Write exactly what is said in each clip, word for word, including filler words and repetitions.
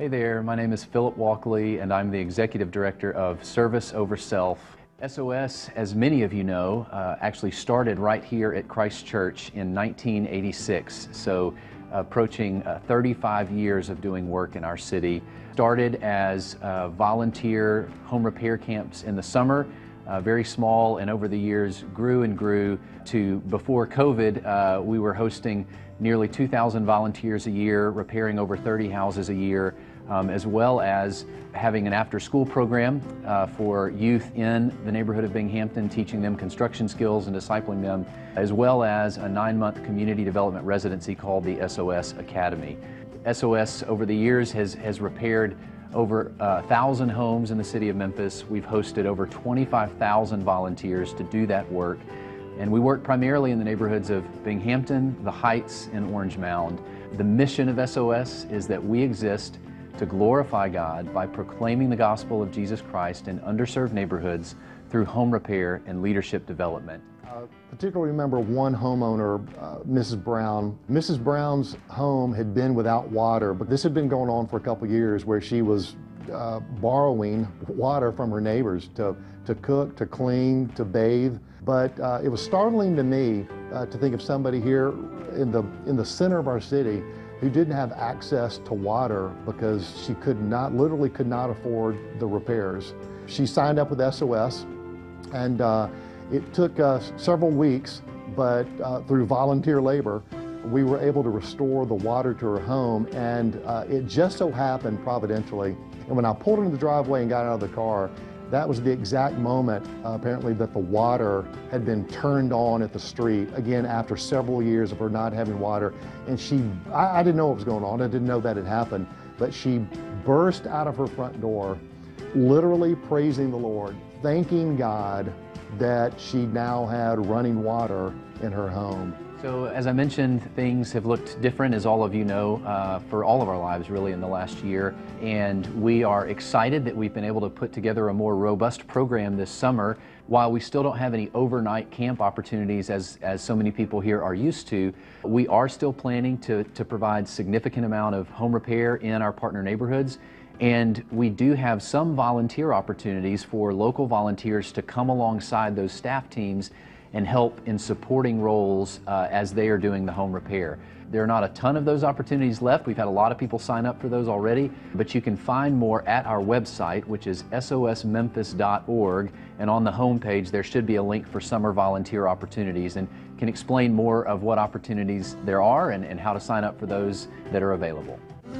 Hey there, my name is Philip Walkley and I'm the Executive Director of Service Over Self. S O S, as many of you know, uh, actually started right here at Christ Church in nineteen eighty-six, so approaching uh, thirty-five years of doing work in our city. Started as uh, volunteer home repair camps in the summer, uh, very small, and over the years grew and grew to, before COVID, uh, we were hosting nearly two thousand volunteers a year, repairing over thirty houses a year, um, as well as having an after-school program uh, for youth in the neighborhood of Binghamton, teaching them construction skills and discipling them, as well as a nine-month community development residency called the S O S Academy. S O S over the years has, has repaired over a thousand homes in the city of Memphis. We've hosted over twenty-five thousand volunteers to do that work. And we work primarily in the neighborhoods of Binghamton, the Heights, and Orange Mound. The mission of S O S is that we exist to glorify God by proclaiming the gospel of Jesus Christ in underserved neighborhoods through home repair and leadership development. I particularly remember one homeowner, uh, Missus Brown. Missus Brown's home had been without water, but this had been going on for a couple years where she was uh, borrowing water from her neighbors to, to cook, to clean, to bathe. But uh, it was startling to me uh, to think of somebody here in the, in the center of our city who didn't have access to water because she could not, literally could not afford the repairs. She signed up with S O S, and uh, it took us several weeks, but uh, through volunteer labor, we were able to restore the water to her home, and uh, it just so happened providentially. And when I pulled into the driveway and got out of the car, that was the exact moment, uh, apparently, that the water had been turned on at the street, again, after several years of her not having water. And she, I, I didn't know what was going on. I didn't know that had happened, but she burst out of her front door, literally praising the Lord, thanking God that she now had running water in her home. So as I mentioned, things have looked different, as all of you know, uh, for all of our lives really in the last year. And we are excited that we've been able to put together a more robust program this summer. While we still don't have any overnight camp opportunities as, as so many people here are used to, we are still planning to, to provide significant amount of home repair in our partner neighborhoods. And we do have some volunteer opportunities for local volunteers to come alongside those staff teams and help in supporting roles uh, as they are doing the home repair. There are not a ton of those opportunities left. We've had a lot of people sign up for those already, but you can find more at our website, which is S O S memphis dot org, and on the homepage there should be a link for summer volunteer opportunities, and can explain more of what opportunities there are and, and how to sign up for those that are available.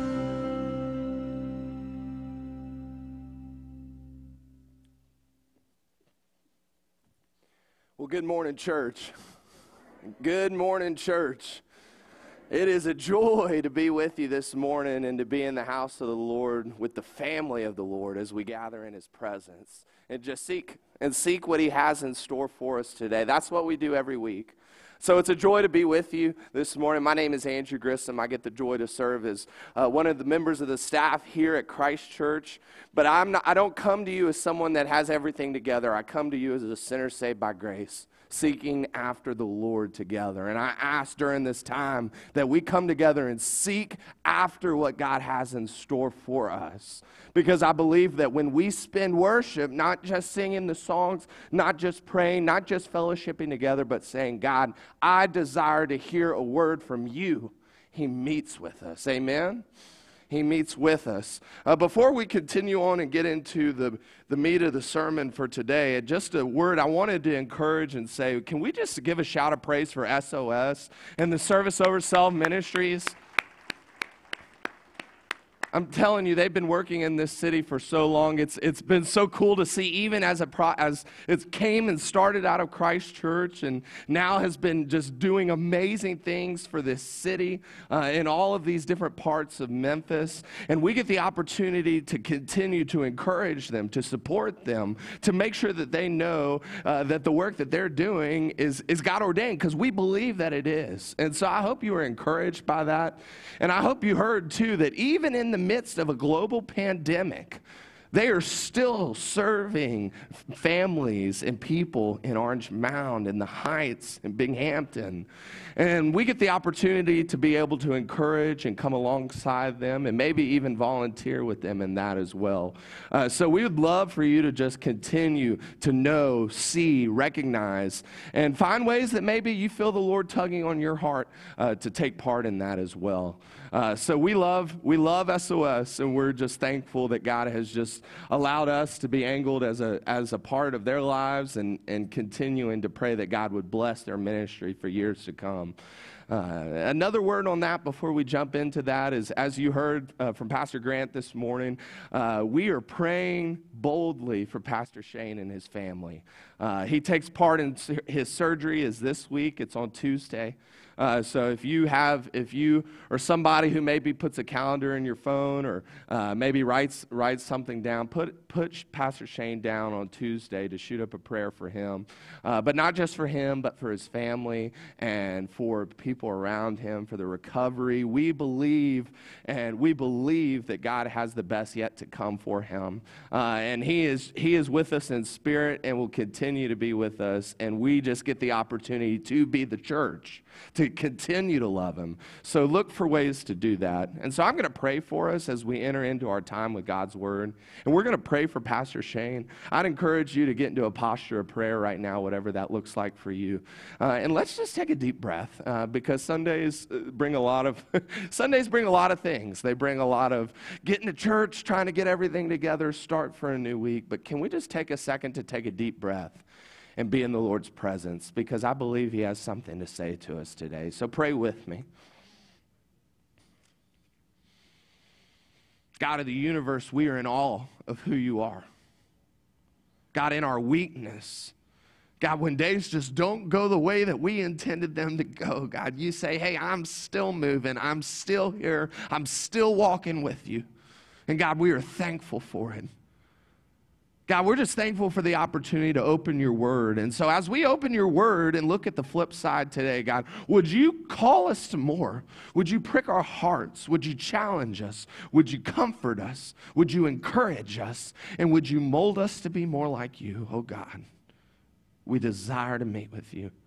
Well, good morning, church. Good morning, church. It is a joy to be with you this morning and to be in the house of the Lord with the family of the Lord as we gather in His presence and just seek and seek what He has in store for us today. That's what we do every week. So it's a joy to be with you this morning. My name is Andrew Grissom. I get the joy to serve as uh, one of the members of the staff here at Christ Church. But I'm not, I don't come to you as someone that has everything together. I come to you as a sinner saved by grace, seeking after the Lord together. And I ask during this time that we come together and seek after what God has in store for us. Because I believe that when we spend worship, not just singing the songs, not just praying, not just fellowshipping together, but saying, God, I desire to hear a word from you, He meets with us. Amen? He meets with us. Uh, before we continue on and get into the, the meat of the sermon for today, just a word I wanted to encourage and say, can we just give a shout of praise for S O S and the Service Over Self Ministries? I'm telling you, they've been working in this city for so long. It's it's been so cool to see, even as a pro, as it came and started out of Christ Church, and now has been just doing amazing things for this city uh, in all of these different parts of Memphis. And we get the opportunity to continue to encourage them, to support them, to make sure that they know uh, that the work that they're doing is is God ordained, because we believe that it is. And so I hope you were encouraged by that, and I hope you heard too that even in the midst of a global pandemic, They are still serving families and people in Orange Mound, in the Heights, in Binghamton. And we get the opportunity to be able to encourage and come alongside them and maybe even volunteer with them in that as well. Uh, so we would love for you to just continue to know, see, recognize, and find ways that maybe you feel the Lord tugging on your heart uh, to take part in that as well. Uh, so we love we love S O S, and we're just thankful that God has just allowed us to be angled as a as a part of their lives, and, and continuing to pray that God would bless their ministry for years to come. Uh, another word on that before we jump into that is, as you heard uh, from Pastor Grant this morning, uh, we are praying boldly for Pastor Shane and his family. Uh, he takes part in his surgery is this week. It's on Tuesday. Uh, so if you have, if you or somebody who maybe puts a calendar in your phone, or uh, maybe writes writes something down, put put Pastor Shane down on Tuesday to shoot up a prayer for him, uh, but not just for him, but for his family and for people around him, for the recovery. We believe, and we believe that God has the best yet to come for him, uh, and he is he is with us in spirit and will continue to be with us. And we just get the opportunity to be the church, to continue to love him. So look for ways to do that. And so I'm going to pray for us as we enter into our time with God's word. And we're going to pray for Pastor Shane. I'd encourage you to get into a posture of prayer right now, whatever that looks like for you. Uh, and let's just take a deep breath, uh, because Sundays bring a lot of Sundays bring a lot of things. They bring a lot of getting to church, trying to get everything together, start for a new week. But can we just take a second to take a deep breath and be in the Lord's presence, because I believe he has something to say to us today. So pray with me. God of the universe, we are in awe of who you are. God, in our weakness, God, when days just don't go the way that we intended them to go, God, you say, hey, I'm still moving. I'm still here. I'm still walking with you. And God, we are thankful for it. God, we're just thankful for the opportunity to open your word. And so as we open your word and look at the flip side today, God, would you call us to more? Would you prick our hearts? Would you challenge us? Would you comfort us? Would you encourage us? And would you mold us to be more like you? Oh, God, we desire to meet with you.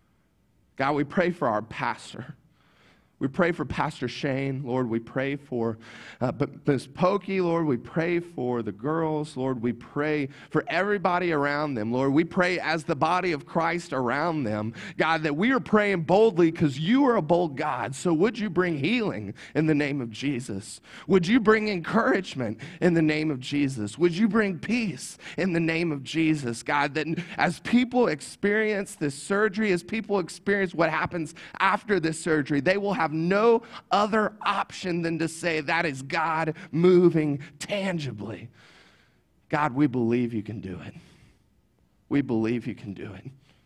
God, we pray for our pastor. We pray for Pastor Shane, Lord. We pray for uh, Miz Pokey, Lord. We pray for the girls, Lord. We pray for everybody around them, Lord. We pray as the body of Christ around them, God, that we are praying boldly because you are a bold God. So would you bring healing in the name of Jesus? Would you bring encouragement in the name of Jesus? Would you bring peace in the name of Jesus, God, that as people experience this surgery, as people experience what happens after this surgery, they will have no other option than to say that is God moving tangibly. God, we believe you can do it. We believe you can do it.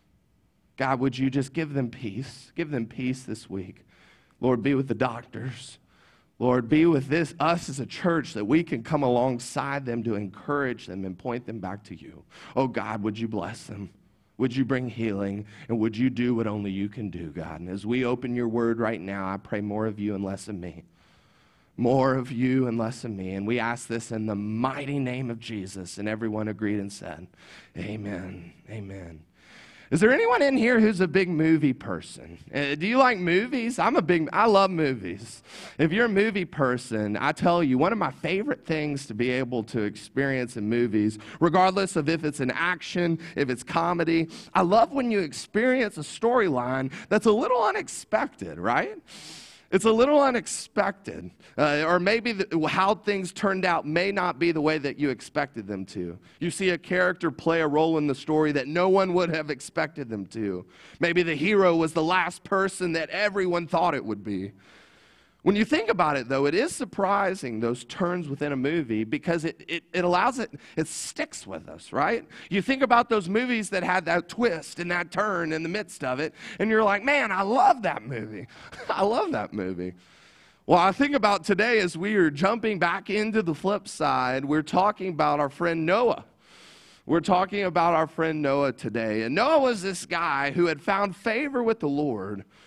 God, would you just give them peace? Give them peace this week. Lord, be with the doctors. Lord, be with this, us as a church, that we can come alongside them to encourage them and point them back to you. Oh, God, would you bless them? Would you bring healing, and would you do what only you can do, God? And as we open your word right now, I pray more of you and less of me. More of you and less of me. And we ask this in the mighty name of Jesus. And everyone agreed and said, amen, amen. Is there anyone in here who's a big movie person? Uh, do you like movies? I'm a big, I love movies. If you're a movie person, I tell you, one of my favorite things to be able to experience in movies, regardless of if it's an action, if it's comedy, I love when you experience a storyline that's a little unexpected, right? It's a little unexpected, uh, or maybe the, how things turned out may not be the way that you expected them to. You see a character play a role in the story that no one would have expected them to. Maybe the hero was the last person that everyone thought it would be. When you think about it, though, it is surprising, those turns within a movie, because it, it, it allows it, it sticks with us, right? You think about those movies that had that twist and that turn in the midst of it, and you're like, man, I love that movie. I love that movie. Well, I think about today as we are jumping back into the flip side, we're talking about our friend Noah. We're talking about our friend Noah today. And Noah was this guy who had found favor with the Lord.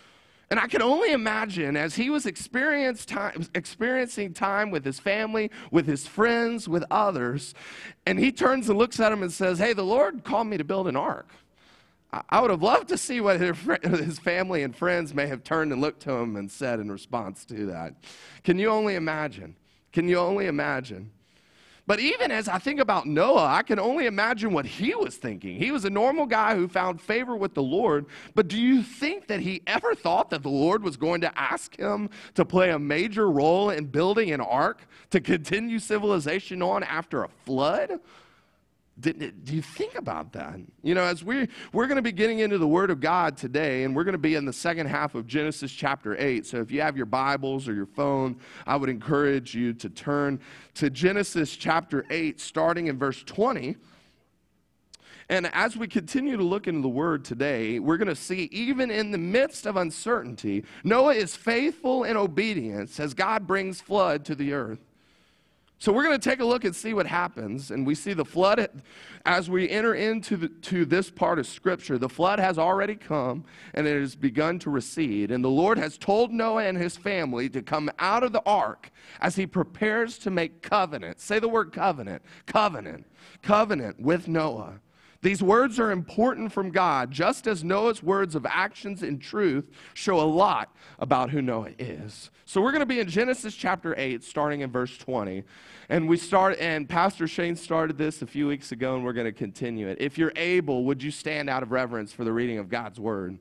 And I can only imagine as he was experience time, experiencing time with his family, with his friends, with others, and he turns and looks at him and says, hey, the Lord called me to build an ark. I would have loved to see what his family and friends may have turned and looked to him and said in response to that. Can you only imagine? Can you only imagine? But even as I think about Noah, I can only imagine what he was thinking. He was a normal guy who found favor with the Lord, but do you think that he ever thought that the Lord was going to ask him to play a major role in building an ark to continue civilization on after a flood? Did, do you think about that? You know, as we, we're going to be getting into the Word of God today, and we're going to be in the second half of Genesis chapter eight. So if you have your Bibles or your phone, I would encourage you to turn to Genesis chapter eight, starting in verse twenty. And as we continue to look into the Word today, we're going to see even in the midst of uncertainty, Noah is faithful in obedience as God brings flood to the earth. So we're going to take a look and see what happens. And we see the flood as we enter into the, to this part of Scripture. The flood has already come, and it has begun to recede. And the Lord has told Noah and his family to come out of the ark as he prepares to make covenant. Say the word covenant. Covenant. Covenant with Noah. These words are important from God, just as Noah's words of actions and truth show a lot about who Noah is. So we're going to be in Genesis chapter eight, starting in verse twenty. And we start, and Pastor Shane started this a few weeks ago, and we're going to continue it. If you're able, would you stand out of reverence for the reading of God's word?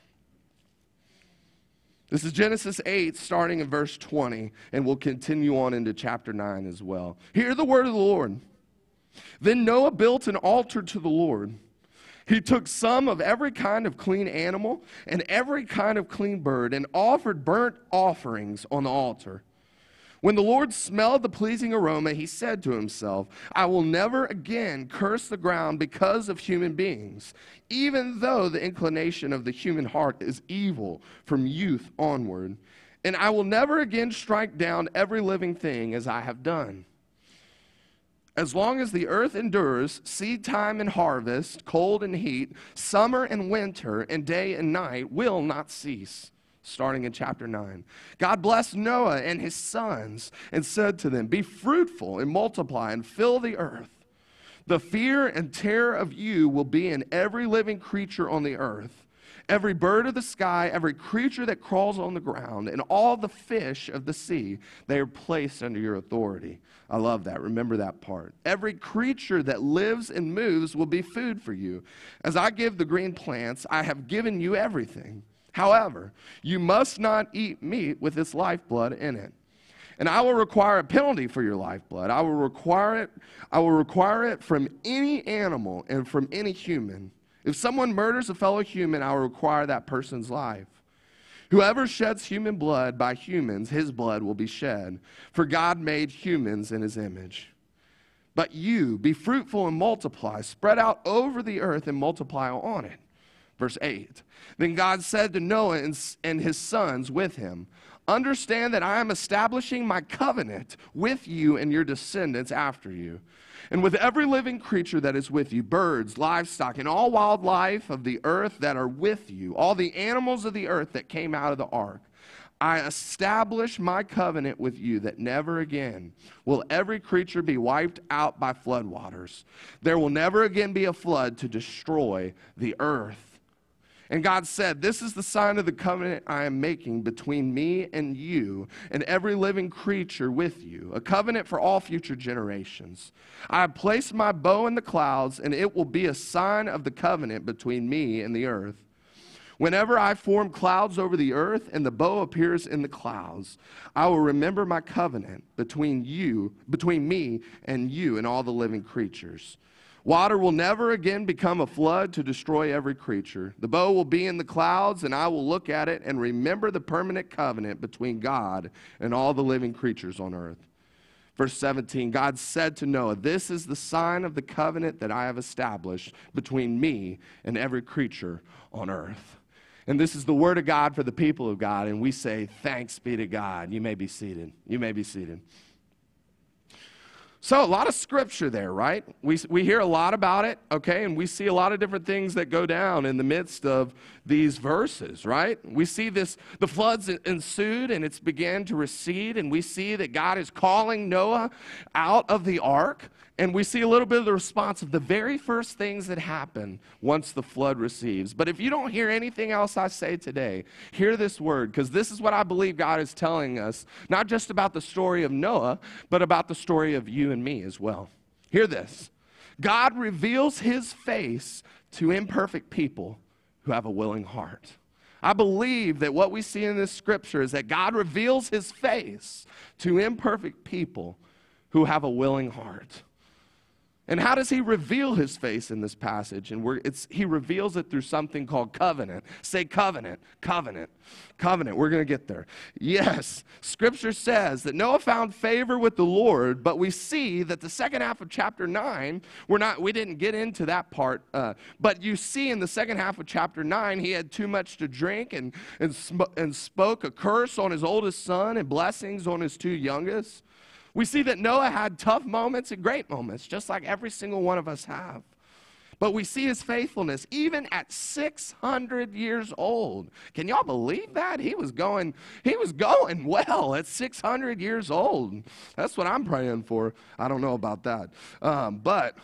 This is Genesis eight, starting in verse twenty, and we'll continue on into chapter nine as well. Hear the word of the Lord. Then Noah built an altar to the Lord. He took some of every kind of clean animal and every kind of clean bird and offered burnt offerings on the altar. When the Lord smelled the pleasing aroma, he said to himself, I will never again curse the ground because of human beings, even though the inclination of the human heart is evil from youth onward. And I will never again strike down every living thing as I have done. As long as the earth endures, seed time and harvest, cold and heat, summer and winter, and day and night will not cease. Starting in chapter nine. God blessed Noah and his sons and said to them, be fruitful and multiply and fill the earth. The fear and terror of you will be in every living creature on the earth. Every bird of the sky, every creature that crawls on the ground, and all the fish of the sea, they are placed under your authority. I love that. Remember that part. Every creature that lives and moves will be food for you. As I give the green plants, I have given you everything. However, you must not eat meat with its lifeblood in it. And I will require a penalty for your lifeblood. I will require it, I will require it from any animal and from any human. If someone murders a fellow human, I will require that person's life. Whoever sheds human blood by humans, his blood will be shed. For God made humans in his image. But you, be fruitful and multiply, spread out over the earth and multiply on it. Verse eight. Then God said to Noah and, and his sons with him, understand that I am establishing my covenant with you and your descendants after you, and with every living creature that is with you, birds, livestock, and all wildlife of the earth that are with you, all the animals of the earth that came out of the ark. I establish my covenant with you that never again will every creature be wiped out by floodwaters. There will never again be a flood to destroy the earth. And God said, this is the sign of the covenant I am making between me and you and every living creature with you, a covenant for all future generations. I have placed my bow in the clouds, and it will be a sign of the covenant between me and the earth. Whenever I form clouds over the earth and the bow appears in the clouds, I will remember my covenant between you, between me and you and all the living creatures. Water will never again become a flood to destroy every creature. The bow will be in the clouds, and I will look at it and remember the permanent covenant between God and all the living creatures on earth. Verse seventeen, God said to Noah, this is the sign of the covenant that I have established between me and every creature on earth. And this is the word of God for the people of God, and we say, thanks be to God. You may be seated. You may be seated. So a lot of scripture there, right? We, we hear a lot about it, okay? And we see a lot of different things that go down in the midst of these verses, right? We see this, the floods ensued and it's began to recede, and we see that God is calling Noah out of the ark, and we see a little bit of the response of the very first things that happen once the flood recedes. But if you don't hear anything else I say today, hear this word, because this is what I believe God is telling us, not just about the story of Noah, but about the story of you and me as well. Hear this. God reveals his face to imperfect people who have a willing heart. I believe that what we see in this scripture is that God reveals his face to imperfect people who have a willing heart. And how does he reveal his face in this passage? And we're, it's, he reveals it through something called covenant. Say covenant, covenant, covenant. We're going to get there. Yes, Scripture says that Noah found favor with the Lord, but we see that the second half of chapter nine, we're not, we didn't get into that part, uh, but you see in the second half of chapter nine, he had too much to drink and, and, sm- and spoke a curse on his oldest son and blessings on his two youngest. We see that Noah had tough moments and great moments, just like every single one of us have. But we see his faithfulness even at six hundred years old. Can y'all believe that? He was going, he was going well at six hundred years old. That's what I'm praying for. I don't know about that. Um, but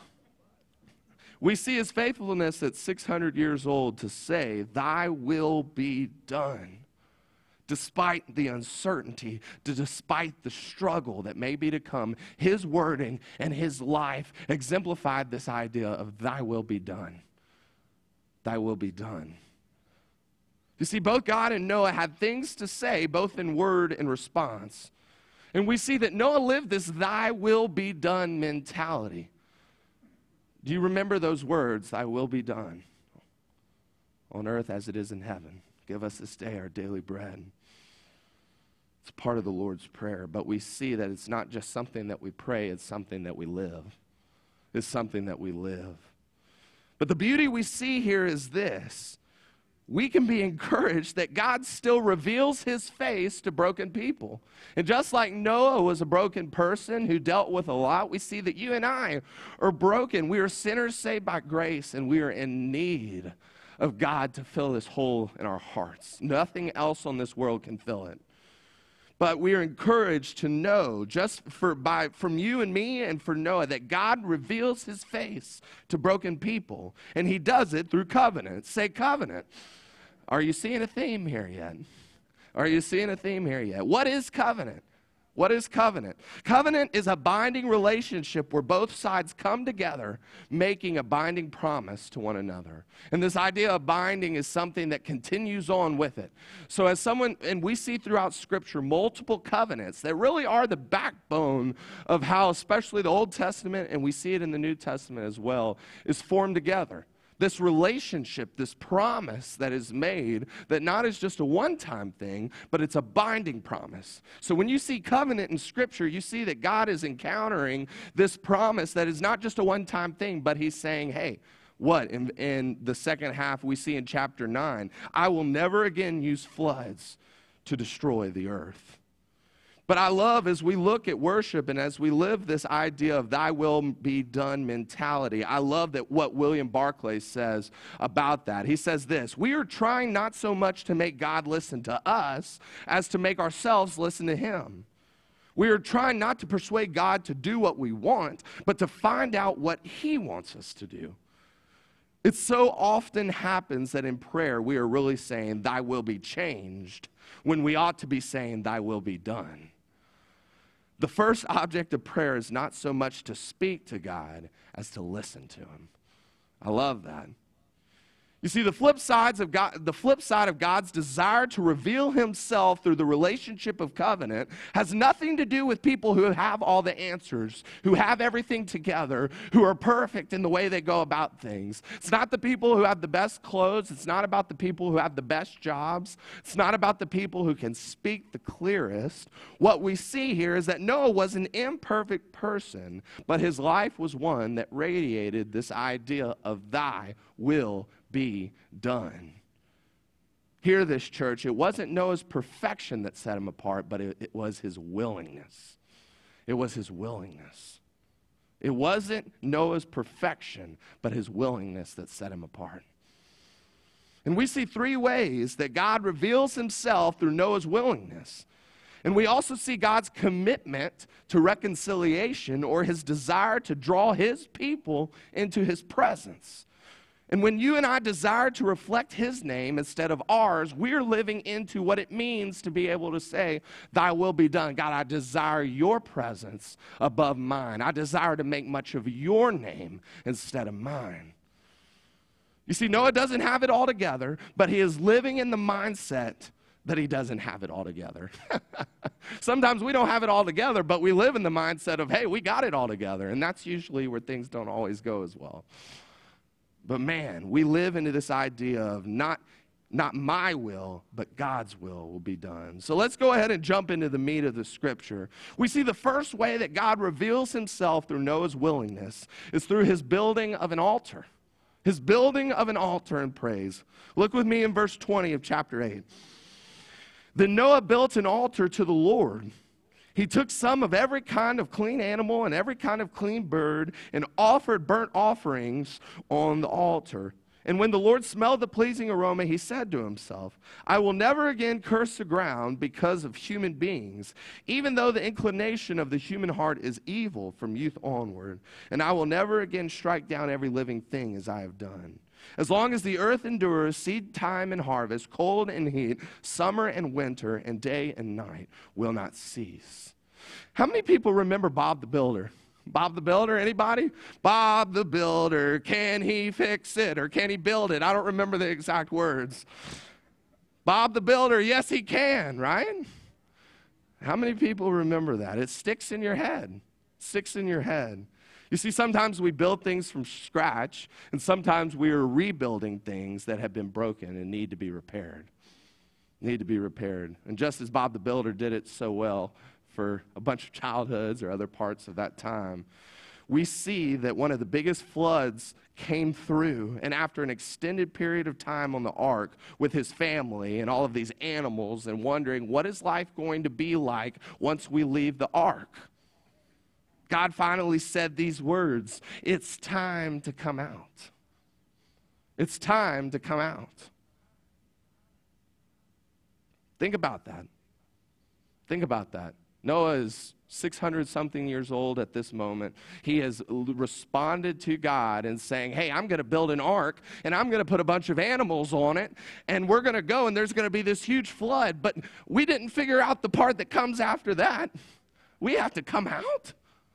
we see his faithfulness at six hundred years old to say, thy will be done. Despite the uncertainty, despite the struggle that may be to come, his wording and his life exemplified this idea of thy will be done. Thy will be done. You see, both God and Noah had things to say, both in word and response. And we see that Noah lived this thy will be done mentality. Do you remember those words, thy will be done on earth as it is in heaven? Give us this day our daily bread. It's part of the Lord's Prayer, but we see that it's not just something that we pray, it's something that we live. It's something that we live. But the beauty we see here is this. We can be encouraged that God still reveals his face to broken people. And just like Noah was a broken person who dealt with a lot, we see that you and I are broken. We are sinners saved by grace, and we are in need of God to fill this hole in our hearts. Nothing else on this world can fill it. But we are encouraged to know, just for by from you and me and for Noah, that God reveals his face to broken people. And he does it through covenant. Say covenant. Are you seeing a theme here yet? Are you seeing a theme here yet? What is covenant? What is covenant? Covenant is a binding relationship where both sides come together, making a binding promise to one another. And this idea of binding is something that continues on with it. So as someone, and we see throughout Scripture multiple covenants that really are the backbone of how, especially the Old Testament, and we see it in the New Testament as well, is formed together. This relationship, this promise that is made, that not is just a one-time thing, but it's a binding promise. So when you see covenant in Scripture, you see that God is encountering this promise that is not just a one-time thing, but he's saying, hey, what? In, in the second half we see in chapter nine, I will never again use floods to destroy the earth. But I love as we look at worship and as we live this idea of thy will be done mentality, I love that what William Barclay says about that. He says this, we are trying not so much to make God listen to us as to make ourselves listen to him. We are trying not to persuade God to do what we want, but to find out what he wants us to do. It so often happens that in prayer we are really saying, thy will be changed, when we ought to be saying, thy will be done. The first object of prayer is not so much to speak to God as to listen to him. I love that. You see, the flip sides of God, the flip side of God's desire to reveal himself through the relationship of covenant has nothing to do with people who have all the answers, who have everything together, who are perfect in the way they go about things. It's not the people who have the best clothes. It's not about the people who have the best jobs. It's not about the people who can speak the clearest. What we see here is that Noah was an imperfect person, but his life was one that radiated this idea of thy will be done. Hear this, church. It wasn't Noah's perfection that set him apart, but it, it was his willingness. It was his willingness. It wasn't Noah's perfection, but his willingness that set him apart. And we see three ways that God reveals himself through Noah's willingness. And we also see God's commitment to reconciliation, or his desire to draw his people into his presence. And when you and I desire to reflect his name instead of ours, we're living into what it means to be able to say, thy will be done. God, I desire your presence above mine. I desire to make much of your name instead of mine. You see, Noah doesn't have it all together, but he is living in the mindset that he doesn't have it all together. Sometimes we don't have it all together, but we live in the mindset of, hey, we got it all together. And that's usually where things don't always go as well. But man, we live into this idea of not, not my will, but God's will will be done. So let's go ahead and jump into the meat of the scripture. We see the first way that God reveals himself through Noah's willingness is through his building of an altar. His building of an altar in praise. Look with me in verse twenty of chapter eight. Then Noah built an altar to the Lord. He took some of every kind of clean animal and every kind of clean bird and offered burnt offerings on the altar. And when the Lord smelled the pleasing aroma, he said to himself, I will never again curse the ground because of human beings, even though the inclination of the human heart is evil from youth onward. And I will never again strike down every living thing as I have done. As long as the earth endures, seed time and harvest, cold and heat, summer and winter, and day and night will not cease. How many people remember Bob the Builder? Bob the Builder, anybody? Bob the Builder, can he fix it or can he build it? I don't remember the exact words. Bob the Builder, yes he can, right? How many people remember that? It sticks in your head. It sticks in your head. You see, sometimes we build things from scratch, and sometimes we are rebuilding things that have been broken and need to be repaired. Need to be repaired. And just as Bob the Builder did it so well for a bunch of childhoods or other parts of that time, we see that one of the biggest floods came through, and after an extended period of time on the ark with his family and all of these animals and wondering, what is life going to be like once we leave the ark? God finally said these words, it's time to come out. It's time to come out. Think about that. Think about that. Noah is six hundred something years old at this moment. He has responded to God and saying, hey, I'm going to build an ark and I'm going to put a bunch of animals on it and we're going to go and there's going to be this huge flood. But we didn't figure out the part that comes after that. We have to come out.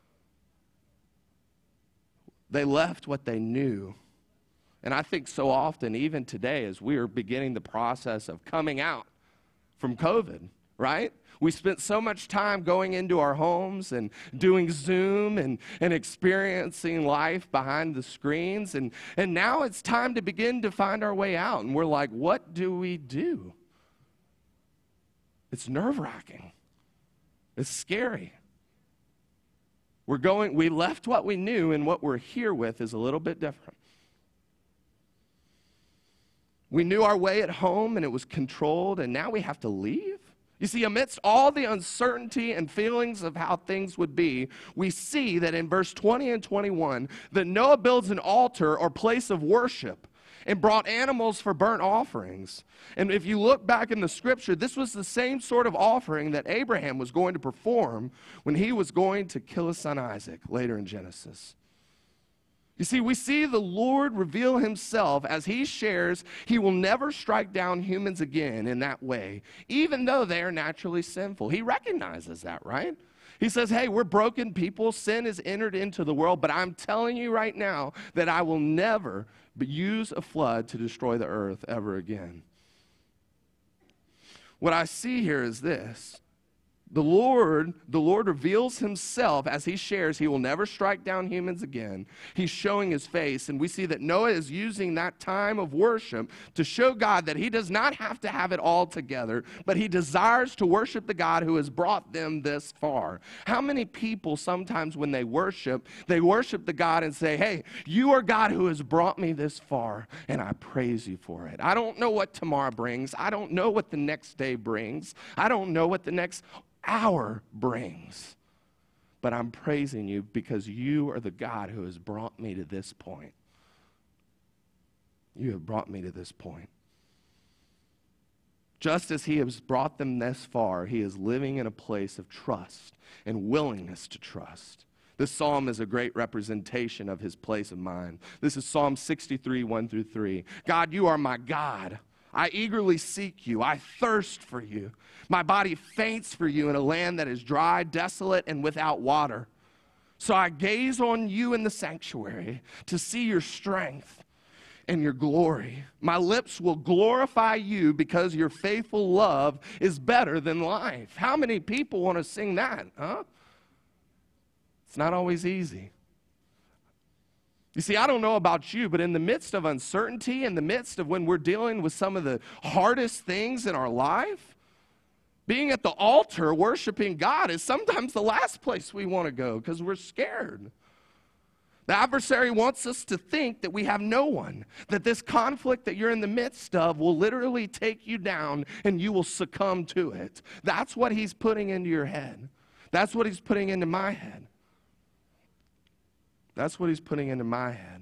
They left what they knew. And I think so often, even today, as we are beginning the process of coming out from COVID, right? We spent so much time going into our homes and doing Zoom and, and experiencing life behind the screens. And, and now it's time to begin to find our way out. And we're like, what do we do? It's nerve-wracking. It's scary. We're going, we left what we knew, and what we're here with is a little bit different. We knew our way at home, and it was controlled, and now we have to leave? You see, amidst all the uncertainty and feelings of how things would be, we see that in verse twenty and twenty-one, that Noah builds an altar or place of worship and brought animals for burnt offerings. And if you look back in the scripture, this was the same sort of offering that Abraham was going to perform when he was going to kill his son Isaac later in Genesis. You see, we see the Lord reveal himself as he shares he will never strike down humans again in that way, even though they are naturally sinful. He recognizes that, right? He says, hey, we're broken people. Sin has entered into the world, but I'm telling you right now that I will never use a flood to destroy the earth ever again. What I see here is this. The Lord, the Lord reveals himself as he shares he will never strike down humans again. He's showing his face, and we see that Noah is using that time of worship to show God that he does not have to have it all together, but he desires to worship the God who has brought them this far. How many people sometimes when they worship, they worship the God and say, hey, you are God who has brought me this far, and I praise you for it. I don't know what tomorrow brings. I don't know what the next day brings. I don't know what the next hour brings. But I'm praising you because you are the God who has brought me to this point. You have brought me to this point. Just as he has brought them this far, he is living in a place of trust and willingness to trust. This psalm is a great representation of his place of mind. This is Psalm sixty-three, one through three. God, you are my God. I eagerly seek you. I thirst for you. My body faints for you in a land that is dry, desolate, and without water. So I gaze on you in the sanctuary to see your strength and your glory. My lips will glorify you because your faithful love is better than life. How many people want to sing that, huh? It's not always easy. You see, I don't know about you, but in the midst of uncertainty, in the midst of when we're dealing with some of the hardest things in our life, being at the altar worshiping God is sometimes the last place we want to go because we're scared. The adversary wants us to think that we have no one, that this conflict that you're in the midst of will literally take you down and you will succumb to it. That's what he's putting into your head. That's what he's putting into my head. That's what he's putting into my head.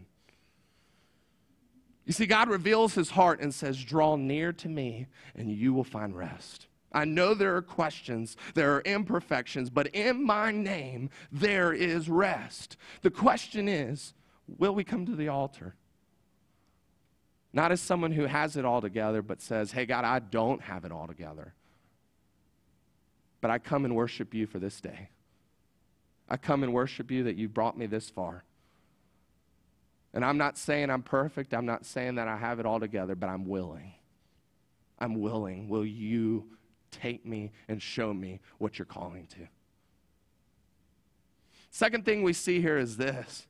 You see, God reveals his heart and says, draw near to me and you will find rest. I know there are questions, there are imperfections, but in my name there is rest. The question is, will we come to the altar? Not as someone who has it all together, but says, hey, God, I don't have it all together. But I come and worship you for this day. I come and worship you that you brought me this far. And I'm not saying I'm perfect. I'm not saying that I have it all together, but I'm willing. I'm willing. Will you take me and show me what you're calling to? Second thing we see here is this.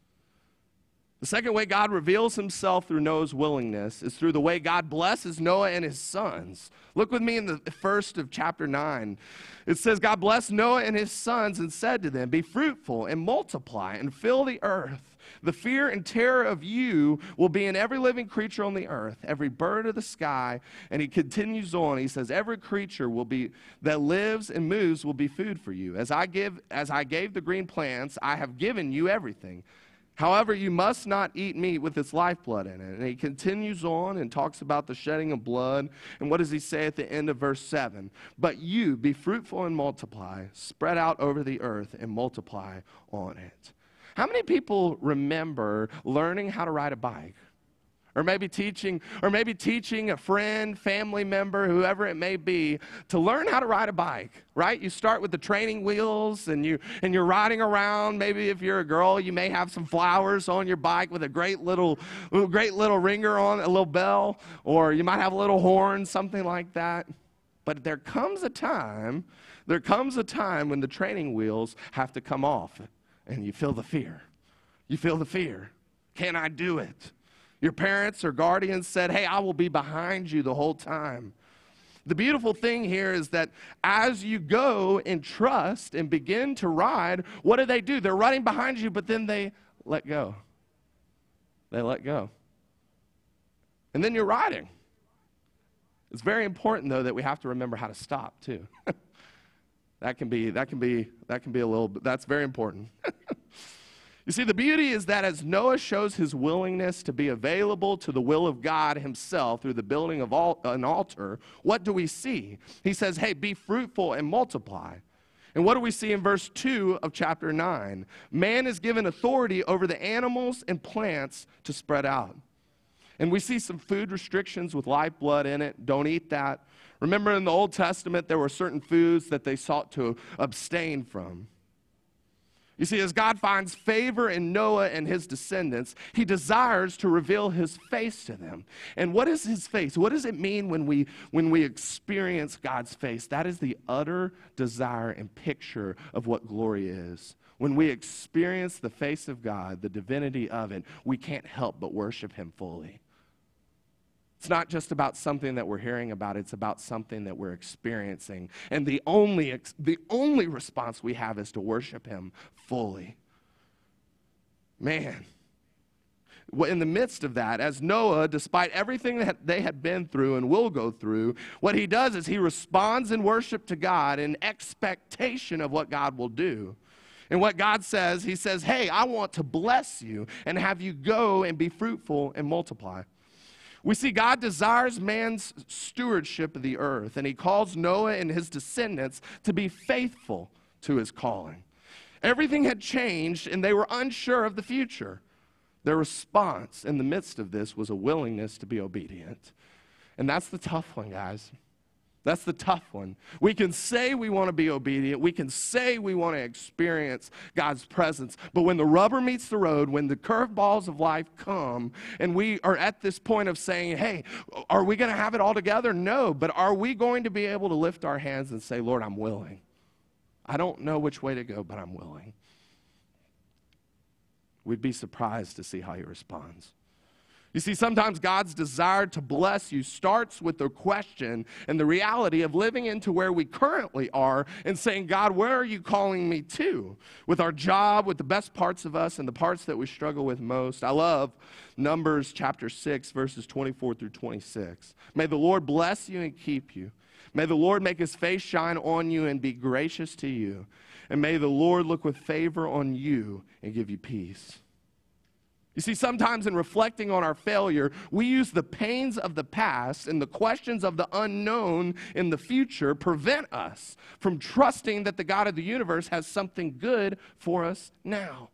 The second way God reveals himself through Noah's willingness is through the way God blesses Noah and his sons. Look with me in the first of chapter nine. It says, God blessed Noah and his sons and said to them, be fruitful and multiply and fill the earth. The fear and terror of you will be in every living creature on the earth, every bird of the sky. And he continues on. He says, every creature will be that lives and moves will be food for you. As I give, as I gave the green plants, I have given you everything. However, you must not eat meat with its lifeblood in it. And he continues on and talks about the shedding of blood. And what does he say at the end of verse seven? But you, be fruitful and multiply, spread out over the earth and multiply on it. How many people remember learning how to ride a bike? Or maybe teaching, or maybe teaching a friend, family member, whoever it may be, to learn how to ride a bike, right? You start with the training wheels and, you, and you're riding around. Maybe if you're a girl, you may have some flowers on your bike with a great little, great little ringer on, a little bell, or you might have a little horn, something like that. But there comes a time, there comes a time when the training wheels have to come off and you feel the fear. You feel the fear. Can I do it? Your parents or guardians said, hey, I will be behind you the whole time. The beautiful thing here is that as you go in trust and begin to ride, what do they do? They're running behind you, but then they let go. They let go. And then you're riding. It's very important, though, that we have to remember how to stop, too. that can be, that can be, that can be a little, that's very important. You see, the beauty is that as Noah shows his willingness to be available to the will of God himself through the building of all, an altar, what do we see? He says, hey, be fruitful and multiply. And what do we see in verse two of chapter nine? Man is given authority over the animals and plants to spread out. And we see some food restrictions with lifeblood in it. Don't eat that. Remember in the Old Testament, there were certain foods that they sought to abstain from. You see, as God finds favor in Noah and his descendants, he desires to reveal his face to them. And what is his face? What does it mean when we, when we experience God's face? That is the utter desire and picture of what glory is. When we experience the face of God, the divinity of it, we can't help but worship him fully. It's not just about something that we're hearing about. It's about something that we're experiencing. And the only, the only response we have is to worship him fully. Man. In the midst of that, as Noah, despite everything that they had been through and will go through, what he does is he responds in worship to God in expectation of what God will do. And what God says, he says, hey, I want to bless you and have you go and be fruitful and multiply. We see God desires man's stewardship of the earth, and he calls Noah and his descendants to be faithful to his calling. Everything had changed, and they were unsure of the future. Their response in the midst of this was a willingness to be obedient. And that's the tough one, guys. That's the tough one. We can say we want to be obedient. We can say we want to experience God's presence. But when the rubber meets the road, when the curveballs of life come, and we are at this point of saying, hey, are we going to have it all together? No. But are we going to be able to lift our hands and say, Lord, I'm willing. I don't know which way to go, but I'm willing. We'd be surprised to see how he responds. You see, sometimes God's desire to bless you starts with the question and the reality of living into where we currently are and saying, God, where are you calling me to? With our job, with the best parts of us and the parts that we struggle with most. I love Numbers chapter six, verses twenty-four through twenty-six. May the Lord bless you and keep you. May the Lord make his face shine on you and be gracious to you. And may the Lord look with favor on you and give you peace. You see, sometimes in reflecting on our failure, we use the pains of the past and the questions of the unknown in the future prevent us from trusting that the God of the universe has something good for us now.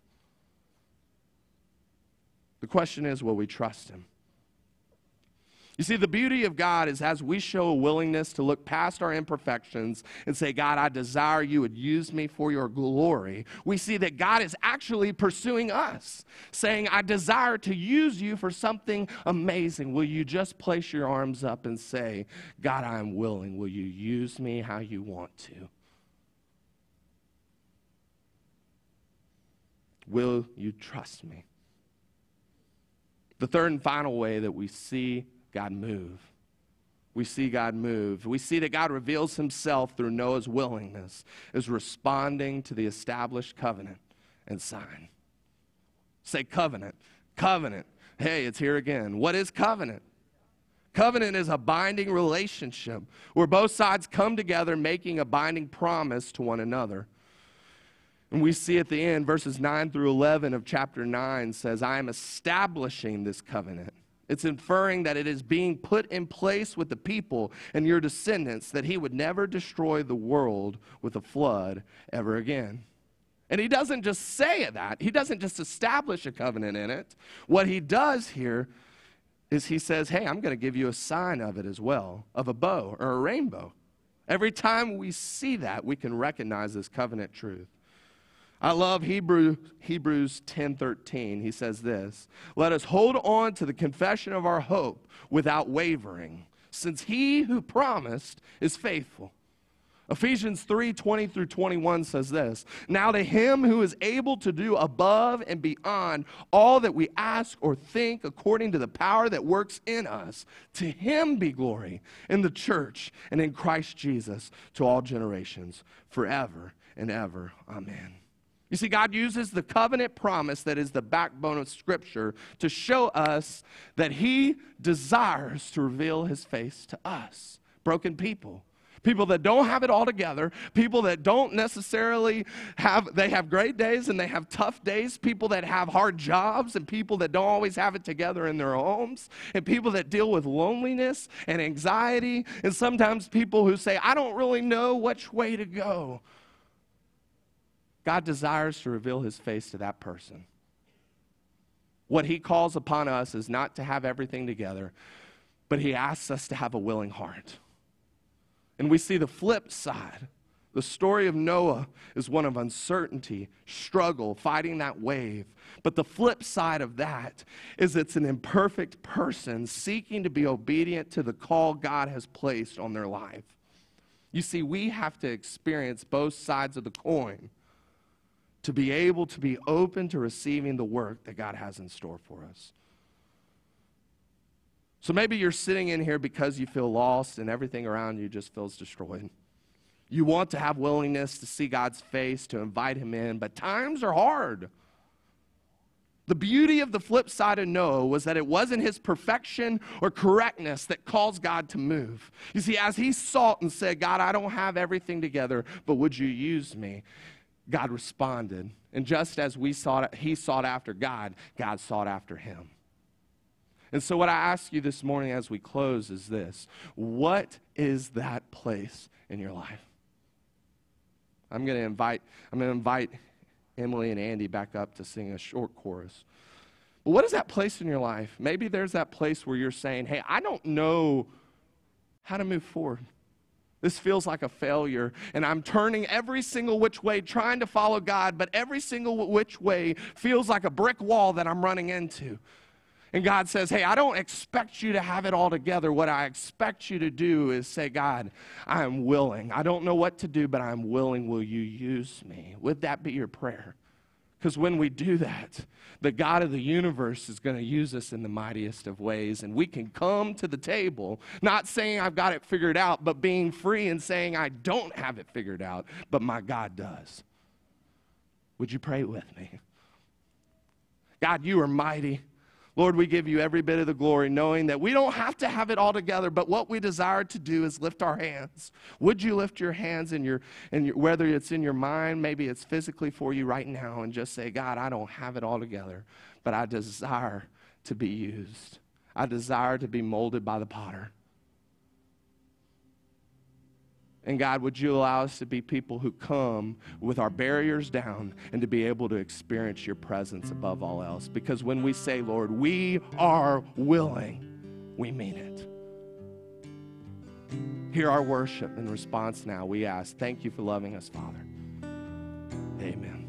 The question is, will we trust him? You see, the beauty of God is as we show a willingness to look past our imperfections and say, God, I desire you would use me for your glory, we see that God is actually pursuing us, saying, I desire to use you for something amazing. Will you just place your arms up and say, God, I am willing. Will you use me how you want to? Will you trust me? The third and final way that we see God move. We see God move. We see that God reveals himself through Noah's willingness is responding to the established covenant and sign. Say covenant. Covenant. Hey, it's here again. What is covenant? Covenant is a binding relationship where both sides come together making a binding promise to one another. And we see at the end, verses nine through eleven of chapter nine says, I am establishing this covenant. It's inferring that it is being put in place with the people and your descendants, that he would never destroy the world with a flood ever again. And he doesn't just say that. He doesn't just establish a covenant in it. What he does here is he says, hey, I'm going to give you a sign of it as well, of a bow or a rainbow. Every time we see that, we can recognize this covenant truth. I love Hebrew, Hebrews ten thirteen. He says this, let us hold on to the confession of our hope without wavering, since he who promised is faithful. Ephesians three twenty through twenty-one says this, now to him who is able to do above and beyond all that we ask or think according to the power that works in us, to him be glory in the church and in Christ Jesus to all generations, forever and ever. Amen. You see, God uses the covenant promise that is the backbone of Scripture to show us that he desires to reveal his face to us, broken people. People that don't have it all together, people that don't necessarily have, they have great days and they have tough days, people that have hard jobs and people that don't always have it together in their homes, and people that deal with loneliness and anxiety, and sometimes people who say, I don't really know which way to go. God desires to reveal his face to that person. What he calls upon us is not to have everything together, but he asks us to have a willing heart. And we see the flip side. The story of Noah is one of uncertainty, struggle, fighting that wave. But the flip side of that is it's an imperfect person seeking to be obedient to the call God has placed on their life. You see, we have to experience both sides of the coin to be able to be open to receiving the work that God has in store for us. So maybe you're sitting in here because you feel lost and everything around you just feels destroyed. You want to have willingness to see God's face, to invite him in, but times are hard. The beauty of the flip side of Noah was that it wasn't his perfection or correctness that caused God to move. You see, as he sought and said, God, I don't have everything together, but would you use me? God responded. And just as we sought, he sought after God, God sought after him. And so what I ask you this morning as we close is this. What is that place in your life? I'm going to invite I'm going to invite Emily and Andy back up to sing a short chorus. But what is that place in your life? Maybe there's that place where you're saying, hey, I don't know how to move forward. This feels like a failure, and I'm turning every single which way, trying to follow God, but every single which way feels like a brick wall that I'm running into. And God says, hey, I don't expect you to have it all together. What I expect you to do is say, God, I am willing. I don't know what to do, but I'm willing. Will you use me? Would that be your prayer? Because when we do that, the God of the universe is going to use us in the mightiest of ways. And we can come to the table, not saying I've got it figured out, but being free and saying I don't have it figured out, but my God does. Would you pray with me? God, you are mighty. Lord, we give you every bit of the glory, knowing that we don't have to have it all together, but what we desire to do is lift our hands. Would you lift your hands in your, in your, whether it's in your mind, maybe it's physically for you right now, and just say, God, I don't have it all together, but I desire to be used. I desire to be molded by the potter. And God, would you allow us to be people who come with our barriers down and to be able to experience your presence above all else? Because when we say, Lord, we are willing, we mean it. Hear our worship in response now. We ask, thank you for loving us, Father. Amen.